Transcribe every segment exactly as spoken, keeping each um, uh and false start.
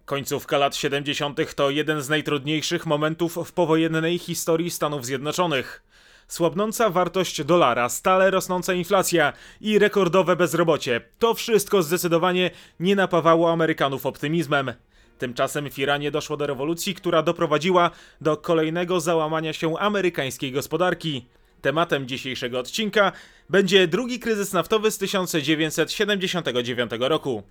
Końcówka lat siedemdziesiątych to jeden z najtrudniejszych momentów w powojennej historii Stanów Zjednoczonych. Słabnąca wartość dolara, stale rosnąca inflacja i rekordowe bezrobocie – to wszystko zdecydowanie nie napawało Amerykanów optymizmem. Tymczasem w Iranie doszło do rewolucji, która doprowadziła do kolejnego załamania się amerykańskiej gospodarki. Tematem dzisiejszego odcinka będzie drugi kryzys naftowy z tysiąc dziewięćset siedemdziesiątego dziewiątego roku.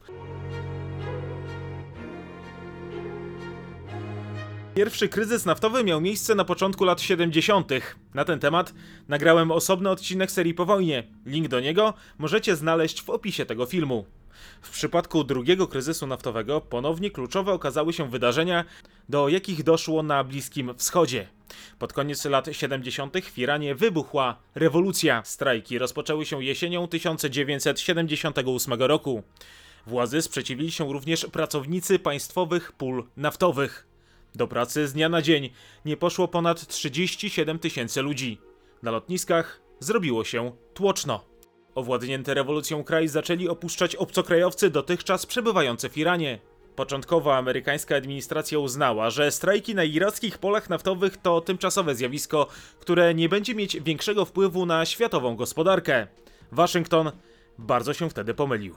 Pierwszy kryzys naftowy miał miejsce na początku lat siedemdziesiątych. Na ten temat nagrałem osobny odcinek serii Po wojnie. Link do niego możecie znaleźć w opisie tego filmu. W przypadku drugiego kryzysu naftowego ponownie kluczowe okazały się wydarzenia, do jakich doszło na Bliskim Wschodzie. Pod koniec lat siedemdziesiątych w Iranie wybuchła rewolucja. Strajki rozpoczęły się jesienią tysiąc dziewięćset siedemdziesiątego ósmego roku. Władzy sprzeciwili się również pracownicy państwowych pól naftowych. Do pracy z dnia na dzień nie poszło ponad trzydzieści siedem tysięcy ludzi. Na lotniskach zrobiło się tłoczno. Owładnięty rewolucją kraj zaczęli opuszczać obcokrajowcy dotychczas przebywający w Iranie. Początkowo amerykańska administracja uznała, że strajki na irackich polach naftowych to tymczasowe zjawisko, które nie będzie mieć większego wpływu na światową gospodarkę. Waszyngton bardzo się wtedy pomylił.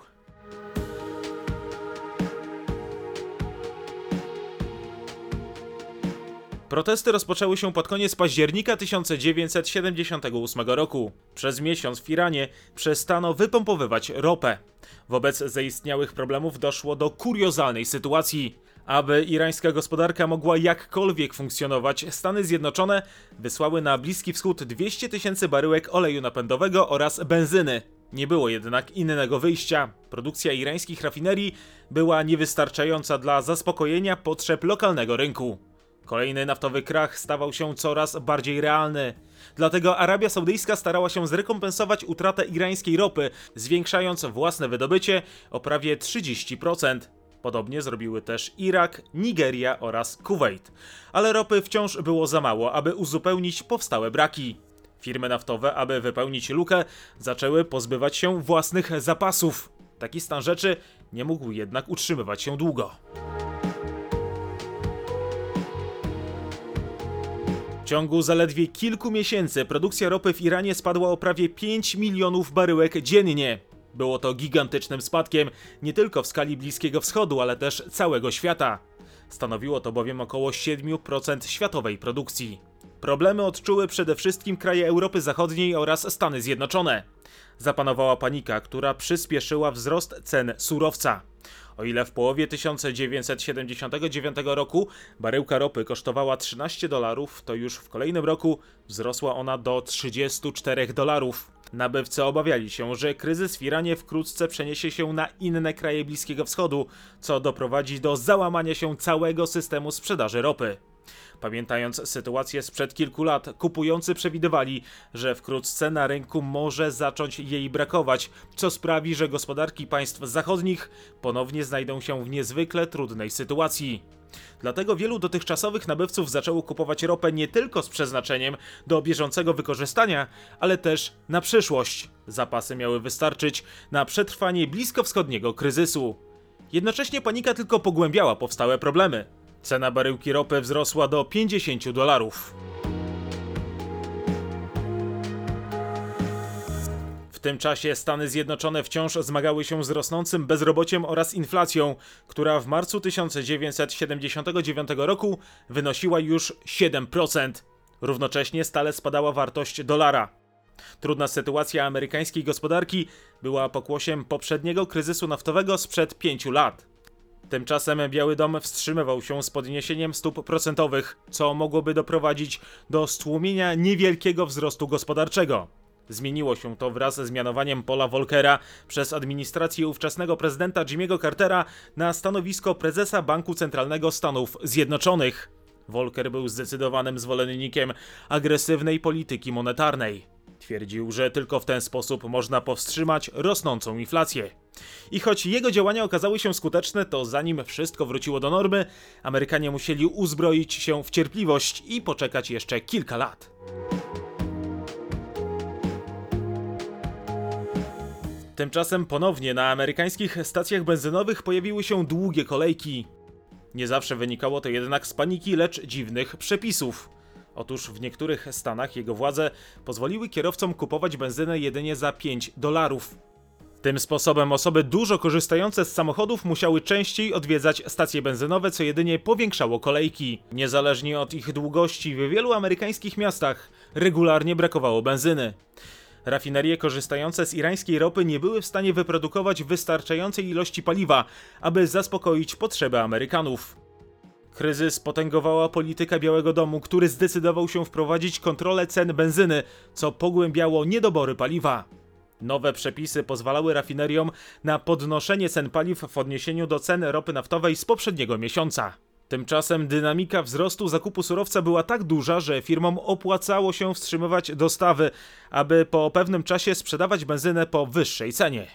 Protesty rozpoczęły się pod koniec października tysiąc dziewięćset siedemdziesiątego ósmego roku. Przez miesiąc w Iranie przestano wypompowywać ropę. Wobec zaistniałych problemów doszło do kuriozalnej sytuacji. Aby irańska gospodarka mogła jakkolwiek funkcjonować, Stany Zjednoczone wysłały na Bliski Wschód dwieście tysięcy baryłek oleju napędowego oraz benzyny. Nie było jednak innego wyjścia. Produkcja irańskich rafinerii była niewystarczająca dla zaspokojenia potrzeb lokalnego rynku. Kolejny naftowy krach stawał się coraz bardziej realny. Dlatego Arabia Saudyjska starała się zrekompensować utratę irańskiej ropy, zwiększając własne wydobycie o prawie trzydzieści procent. Podobnie zrobiły też Irak, Nigeria oraz Kuwejt. Ale ropy wciąż było za mało, aby uzupełnić powstałe braki. Firmy naftowe, aby wypełnić lukę, zaczęły pozbywać się własnych zapasów. Taki stan rzeczy nie mógł jednak utrzymywać się długo. W ciągu zaledwie kilku miesięcy produkcja ropy w Iranie spadła o prawie pięć milionów baryłek dziennie. Było to gigantycznym spadkiem nie tylko w skali Bliskiego Wschodu, ale też całego świata. Stanowiło to bowiem około siedem procent światowej produkcji. Problemy odczuły przede wszystkim kraje Europy Zachodniej oraz Stany Zjednoczone. Zapanowała panika, która przyspieszyła wzrost cen surowca. O ile w połowie tysiąc dziewięćset siedemdziesiątego dziewiątego roku baryłka ropy kosztowała trzynaście dolarów, to już w kolejnym roku wzrosła ona do trzydziestu czterech dolarów. Nabywcy obawiali się, że kryzys w Iranie wkrótce przeniesie się na inne kraje Bliskiego Wschodu, co doprowadzi do załamania się całego systemu sprzedaży ropy. Pamiętając sytuację sprzed kilku lat, kupujący przewidywali, że wkrótce na rynku może zacząć jej brakować, co sprawi, że gospodarki państw zachodnich ponownie znajdą się w niezwykle trudnej sytuacji. Dlatego wielu dotychczasowych nabywców zaczęło kupować ropę nie tylko z przeznaczeniem do bieżącego wykorzystania, ale też na przyszłość. Zapasy miały wystarczyć na przetrwanie bliskowschodniego kryzysu. Jednocześnie panika tylko pogłębiała powstałe problemy. Cena baryłki ropy wzrosła do pięćdziesięciu dolarów. W tym czasie Stany Zjednoczone wciąż zmagały się z rosnącym bezrobociem oraz inflacją, która w marcu tysiąc dziewięćset siedemdziesiątego dziewiątego roku wynosiła już siedem procent. Równocześnie stale spadała wartość dolara. Trudna sytuacja amerykańskiej gospodarki była pokłosiem poprzedniego kryzysu naftowego sprzed pięciu lat. Tymczasem Biały Dom wstrzymywał się z podniesieniem stóp procentowych, co mogłoby doprowadzić do stłumienia niewielkiego wzrostu gospodarczego. Zmieniło się to wraz z mianowaniem Paula Volckera przez administrację ówczesnego prezydenta Jimmy'ego Cartera na stanowisko prezesa Banku Centralnego Stanów Zjednoczonych. Volcker był zdecydowanym zwolennikiem agresywnej polityki monetarnej. Twierdził, że tylko w ten sposób można powstrzymać rosnącą inflację. I choć jego działania okazały się skuteczne, to zanim wszystko wróciło do normy, Amerykanie musieli uzbroić się w cierpliwość i poczekać jeszcze kilka lat. Tymczasem ponownie na amerykańskich stacjach benzynowych pojawiły się długie kolejki. Nie zawsze wynikało to jednak z paniki, lecz dziwnych przepisów. Otóż w niektórych stanach jego władze pozwoliły kierowcom kupować benzynę jedynie za pięć dolarów. Tym sposobem osoby dużo korzystające z samochodów musiały częściej odwiedzać stacje benzynowe, co jedynie powiększało kolejki. Niezależnie od ich długości, w wielu amerykańskich miastach regularnie brakowało benzyny. Rafinerie korzystające z irańskiej ropy nie były w stanie wyprodukować wystarczającej ilości paliwa, aby zaspokoić potrzeby Amerykanów. Kryzys potęgowała polityka Białego Domu, który zdecydował się wprowadzić kontrolę cen benzyny, co pogłębiało niedobory paliwa. Nowe przepisy pozwalały rafineriom na podnoszenie cen paliw w odniesieniu do cen ropy naftowej z poprzedniego miesiąca. Tymczasem dynamika wzrostu zakupu surowca była tak duża, że firmom opłacało się wstrzymywać dostawy, aby po pewnym czasie sprzedawać benzynę po wyższej cenie.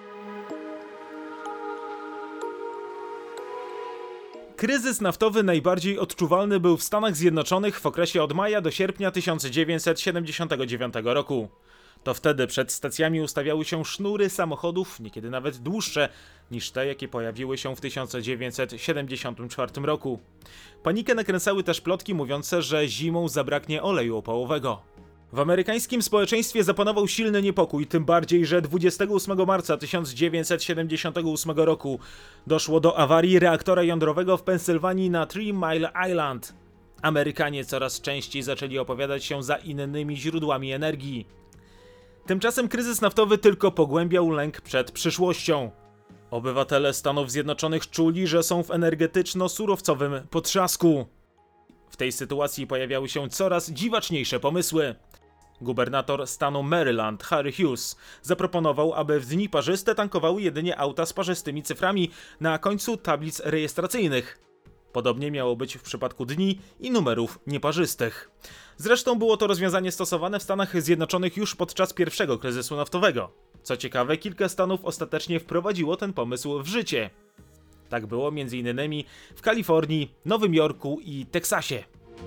Kryzys naftowy najbardziej odczuwalny był w Stanach Zjednoczonych w okresie od maja do sierpnia tysiąc dziewięćset siedemdziesiątego dziewiątego roku. To wtedy przed stacjami ustawiały się sznury samochodów, niekiedy nawet dłuższe niż te, jakie pojawiły się w tysiąc dziewięćset siedemdziesiątym czwartym roku. Panikę nakręcały też plotki mówiące, że zimą zabraknie oleju opałowego. W amerykańskim społeczeństwie zapanował silny niepokój, tym bardziej, że dwudziestego ósmego marca tysiąc dziewięćset siedemdziesiątego ósmego roku doszło do awarii reaktora jądrowego w Pensylwanii na Three Mile Island. Amerykanie coraz częściej zaczęli opowiadać się za innymi źródłami energii. Tymczasem kryzys naftowy tylko pogłębiał lęk przed przyszłością. Obywatele Stanów Zjednoczonych czuli, że są w energetyczno-surowcowym potrzasku. W tej sytuacji pojawiały się coraz dziwaczniejsze pomysły. Gubernator stanu Maryland, Harry Hughes, zaproponował, aby w dni parzyste tankowały jedynie auta z parzystymi cyframi na końcu tablic rejestracyjnych. Podobnie miało być w przypadku dni i numerów nieparzystych. Zresztą było to rozwiązanie stosowane w Stanach Zjednoczonych już podczas pierwszego kryzysu naftowego. Co ciekawe, kilka stanów ostatecznie wprowadziło ten pomysł w życie. Tak było między innymi w Kalifornii, Nowym Jorku i Teksasie.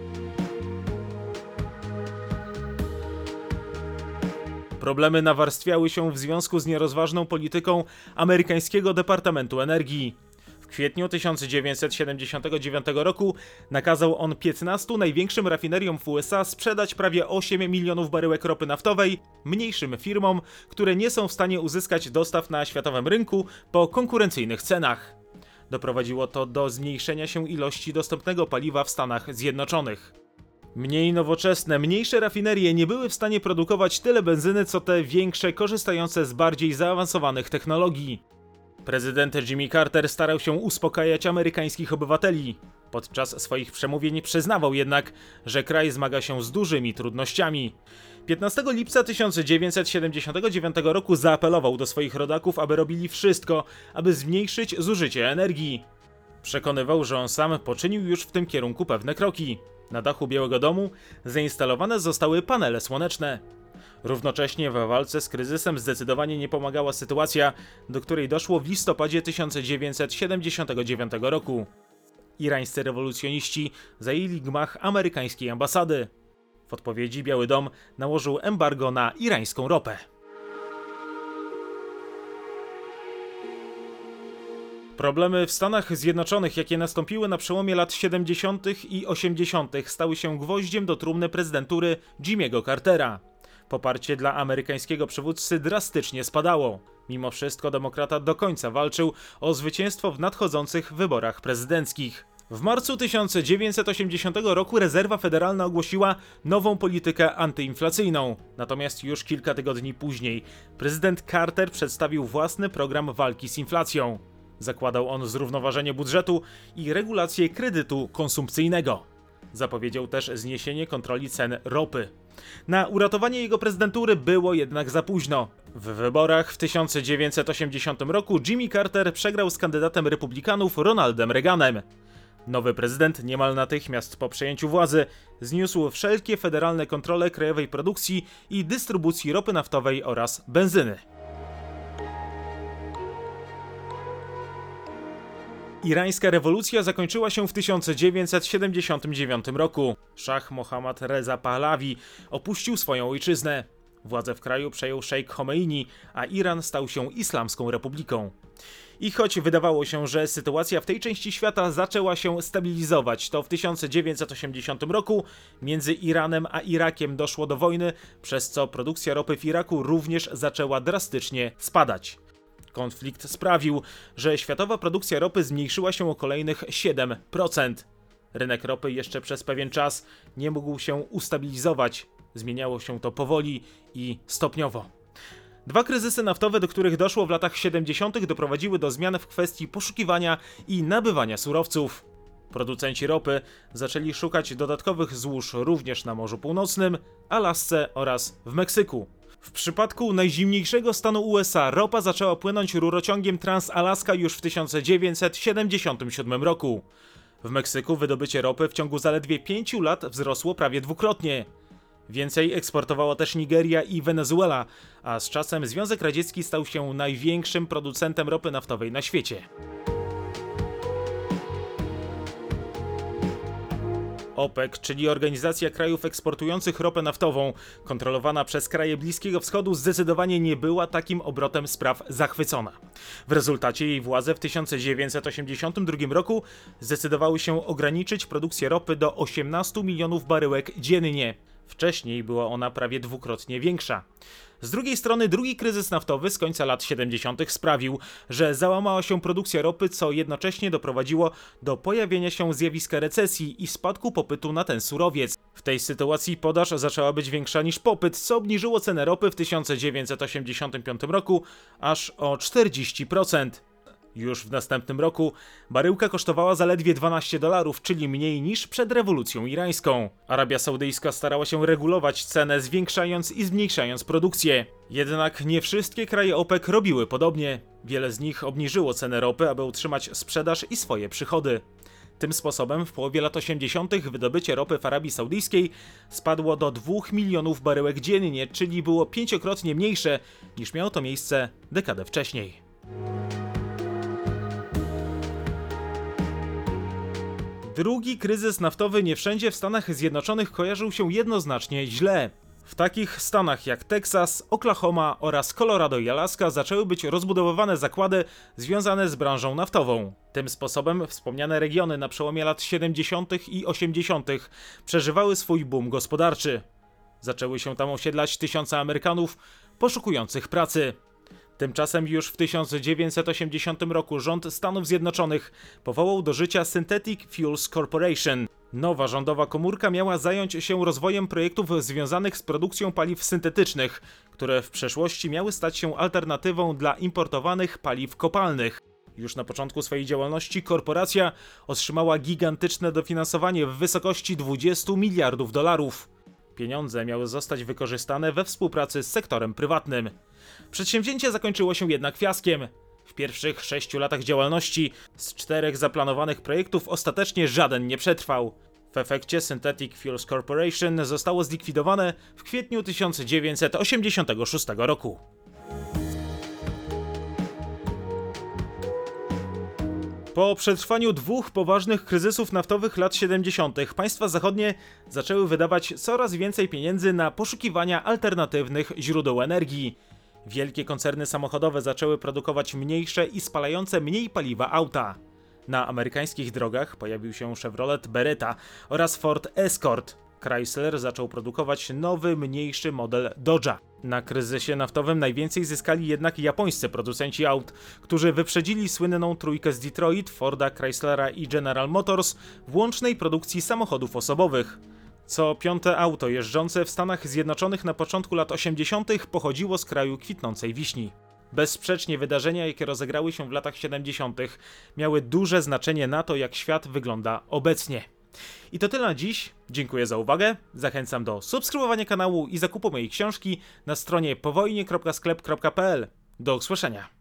Problemy nawarstwiały się w związku z nierozważną polityką amerykańskiego Departamentu Energii. W kwietniu tysiąc dziewięćset siedemdziesiątego dziewiątego roku nakazał on piętnastu największym rafineriom w U S A sprzedać prawie osiem milionów baryłek ropy naftowej mniejszym firmom, które nie są w stanie uzyskać dostaw na światowym rynku po konkurencyjnych cenach. Doprowadziło to do zmniejszenia się ilości dostępnego paliwa w Stanach Zjednoczonych. Mniej nowoczesne, mniejsze rafinerie nie były w stanie produkować tyle benzyny, co te większe, korzystające z bardziej zaawansowanych technologii. Prezydent Jimmy Carter starał się uspokajać amerykańskich obywateli. Podczas swoich przemówień przyznawał jednak, że kraj zmaga się z dużymi trudnościami. piętnastego lipca tysiąc dziewięćset siedemdziesiątego dziewiątego roku zaapelował do swoich rodaków, aby robili wszystko, aby zmniejszyć zużycie energii. Przekonywał, że on sam poczynił już w tym kierunku pewne kroki. Na dachu Białego Domu zainstalowane zostały panele słoneczne. Równocześnie w walce z kryzysem zdecydowanie nie pomagała sytuacja, do której doszło w listopadzie tysiąc dziewięćset siedemdziesiątego dziewiątego roku. Irańscy rewolucjoniści zajęli gmach amerykańskiej ambasady. W odpowiedzi Biały Dom nałożył embargo na irańską ropę. Problemy w Stanach Zjednoczonych, jakie nastąpiły na przełomie lat siedemdziesiątych i osiemdziesiątych, stały się gwoździem do trumny prezydentury Jimmy'ego Cartera. Poparcie dla amerykańskiego przywódcy drastycznie spadało. Mimo wszystko demokrata do końca walczył o zwycięstwo w nadchodzących wyborach prezydenckich. W marcu tysiąc dziewięćset osiemdziesiątego roku rezerwa federalna ogłosiła nową politykę antyinflacyjną. Natomiast już kilka tygodni później prezydent Carter przedstawił własny program walki z inflacją. Zakładał on zrównoważenie budżetu i regulację kredytu konsumpcyjnego. Zapowiedział też zniesienie kontroli cen ropy. Na uratowanie jego prezydentury było jednak za późno. W wyborach w tysiąc dziewięćset osiemdziesiątym roku Jimmy Carter przegrał z kandydatem republikanów Ronaldem Reaganem. Nowy prezydent niemal natychmiast po przejęciu władzy zniósł wszelkie federalne kontrole krajowej produkcji i dystrybucji ropy naftowej oraz benzyny. Irańska rewolucja zakończyła się w tysiąc dziewięćset siedemdziesiątym dziewiątym roku. Szach Mohammad Reza Pahlavi opuścił swoją ojczyznę. Władzę w kraju przejął szejk Chomeini, a Iran stał się Islamską Republiką. I choć wydawało się, że sytuacja w tej części świata zaczęła się stabilizować, to w tysiąc dziewięćset osiemdziesiątym roku między Iranem a Irakiem doszło do wojny, przez co produkcja ropy w Iraku również zaczęła drastycznie spadać. Konflikt sprawił, że światowa produkcja ropy zmniejszyła się o kolejnych siedem procent. Rynek ropy jeszcze przez pewien czas nie mógł się ustabilizować. Zmieniało się to powoli i stopniowo. Dwa kryzysy naftowe, do których doszło w latach siedemdziesiątych, doprowadziły do zmian w kwestii poszukiwania i nabywania surowców. Producenci ropy zaczęli szukać dodatkowych złóż również na Morzu Północnym, Alasce oraz w Meksyku. W przypadku najzimniejszego stanu U S A ropa zaczęła płynąć rurociągiem Trans-Alaska już w tysiąc dziewięćset siedemdziesiątym siódmym roku. W Meksyku wydobycie ropy w ciągu zaledwie pięciu lat wzrosło prawie dwukrotnie. Więcej eksportowała też Nigeria i Wenezuela, a z czasem Związek Radziecki stał się największym producentem ropy naftowej na świecie. OPEC, czyli Organizacja Krajów Eksportujących Ropę Naftową, kontrolowana przez kraje Bliskiego Wschodu, zdecydowanie nie była takim obrotem spraw zachwycona. W rezultacie jej władze w tysiąc dziewięćset osiemdziesiątym drugim roku zdecydowały się ograniczyć produkcję ropy do osiemnastu milionów baryłek dziennie. Wcześniej była ona prawie dwukrotnie większa. Z drugiej strony drugi kryzys naftowy z końca lat siedemdziesiątych sprawił, że załamała się produkcja ropy, co jednocześnie doprowadziło do pojawienia się zjawiska recesji i spadku popytu na ten surowiec. W tej sytuacji podaż zaczęła być większa niż popyt, co obniżyło cenę ropy w tysiąc dziewięćset osiemdziesiątym piątym roku aż o czterdzieści procent. Już w następnym roku baryłka kosztowała zaledwie dwanaście dolarów, czyli mniej niż przed rewolucją irańską. Arabia Saudyjska starała się regulować cenę, zwiększając i zmniejszając produkcję. Jednak nie wszystkie kraje OPEC robiły podobnie. Wiele z nich obniżyło cenę ropy, aby utrzymać sprzedaż i swoje przychody. Tym sposobem w połowie lat osiemdziesiątych wydobycie ropy w Arabii Saudyjskiej spadło do dwóch milionów baryłek dziennie, czyli było pięciokrotnie mniejsze niż miało to miejsce dekadę wcześniej. Drugi kryzys naftowy nie wszędzie w Stanach Zjednoczonych kojarzył się jednoznacznie źle. W takich stanach jak Teksas, Oklahoma oraz Colorado i Alaska zaczęły być rozbudowywane zakłady związane z branżą naftową. Tym sposobem wspomniane regiony na przełomie lat siedemdziesiątych i osiemdziesiątych przeżywały swój boom gospodarczy. Zaczęły się tam osiedlać tysiące Amerykanów poszukujących pracy. Tymczasem już w tysiąc dziewięćset osiemdziesiątym roku rząd Stanów Zjednoczonych powołał do życia Synthetic Fuels Corporation. Nowa rządowa komórka miała zająć się rozwojem projektów związanych z produkcją paliw syntetycznych, które w przeszłości miały stać się alternatywą dla importowanych paliw kopalnych. Już na początku swojej działalności korporacja otrzymała gigantyczne dofinansowanie w wysokości dwudziestu miliardów dolarów. Pieniądze miały zostać wykorzystane we współpracy z sektorem prywatnym. Przedsięwzięcie zakończyło się jednak fiaskiem. W pierwszych sześciu latach działalności z czterech zaplanowanych projektów ostatecznie żaden nie przetrwał. W efekcie Synthetic Fuels Corporation zostało zlikwidowane w kwietniu tysiąc dziewięćset osiemdziesiątego szóstego roku. Po przetrwaniu dwóch poważnych kryzysów naftowych lat siedemdziesiątych państwa zachodnie zaczęły wydawać coraz więcej pieniędzy na poszukiwania alternatywnych źródeł energii. Wielkie koncerny samochodowe zaczęły produkować mniejsze i spalające mniej paliwa auta. Na amerykańskich drogach pojawił się Chevrolet Beretta oraz Ford Escort. Chrysler zaczął produkować nowy, mniejszy model Dodge'a. Na kryzysie naftowym najwięcej zyskali jednak japońscy producenci aut, którzy wyprzedzili słynną trójkę z Detroit, Forda, Chryslera i General Motors w łącznej produkcji samochodów osobowych. Co piąte auto jeżdżące w Stanach Zjednoczonych na początku lat osiemdziesiątych pochodziło z kraju kwitnącej wiśni. Bezsprzecznie wydarzenia, jakie rozegrały się w latach siedemdziesiątych, miały duże znaczenie na to, jak świat wygląda obecnie. I to tyle na dziś. Dziękuję za uwagę. Zachęcam do subskrybowania kanału i zakupu mojej książki na stronie powojnie kropka sklep kropka p l. Do usłyszenia.